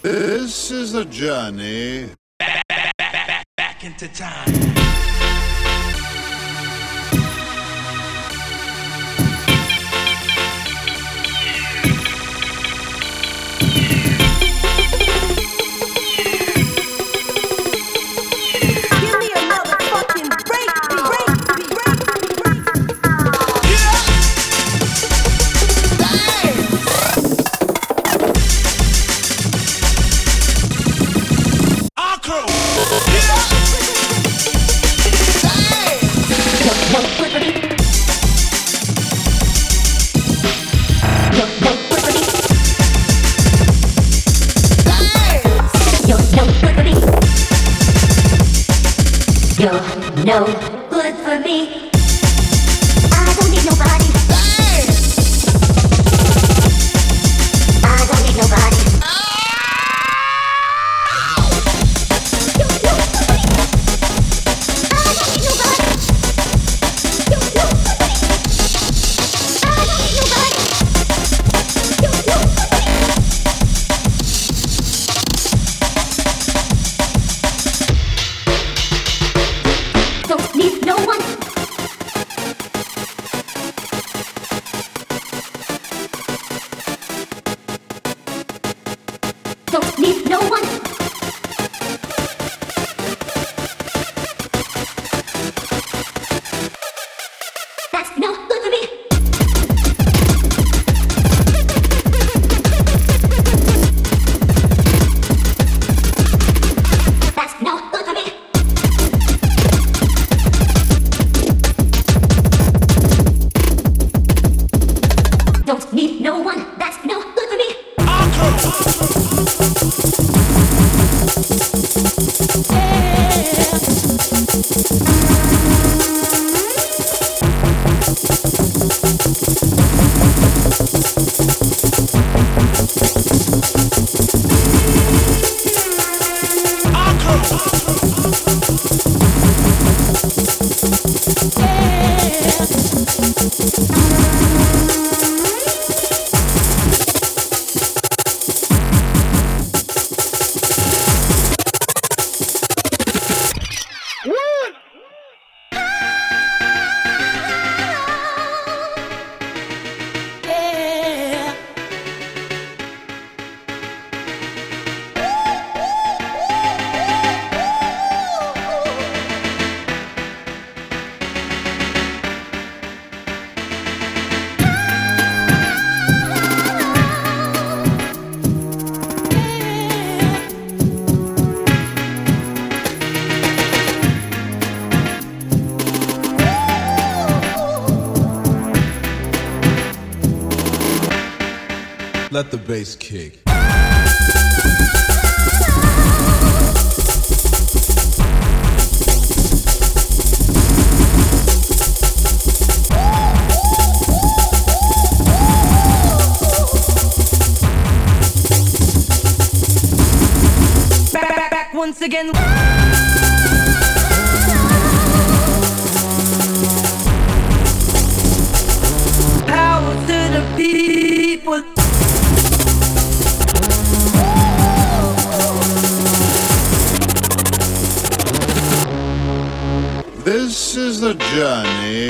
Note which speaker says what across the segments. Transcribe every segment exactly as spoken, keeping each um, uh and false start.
Speaker 1: This is a journey
Speaker 2: back, back, back, back, back into time.
Speaker 3: You're no good for me. I don't need nobody. I don't need nobody. Don't need no one. Don't need no one. That's no good for me. That's no good for me. Don't need no one. That's no good for me.
Speaker 4: Let the bass kick.
Speaker 5: Back, back, back once again. Power to the people.
Speaker 1: This is the journey.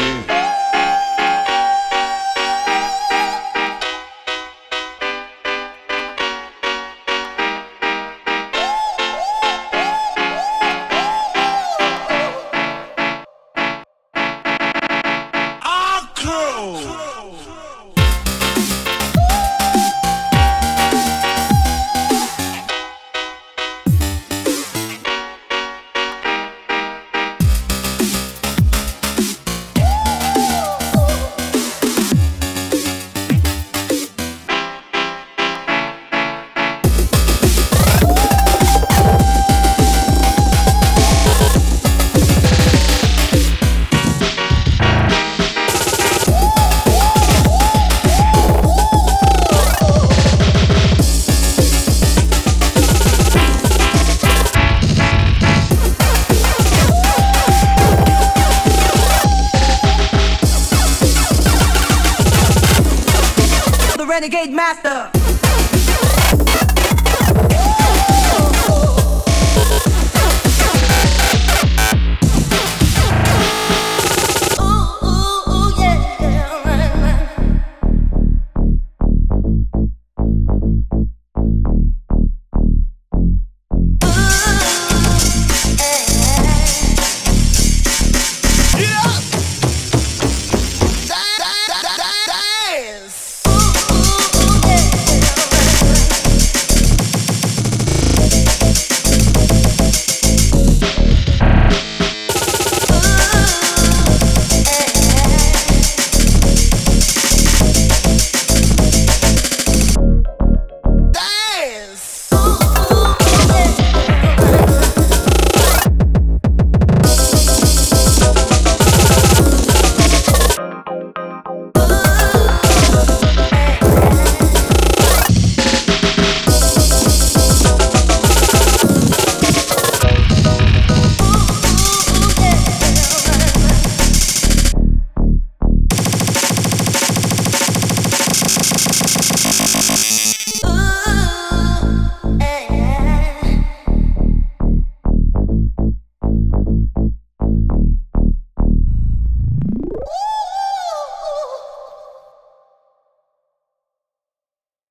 Speaker 2: Our crew.
Speaker 5: Renegade Master.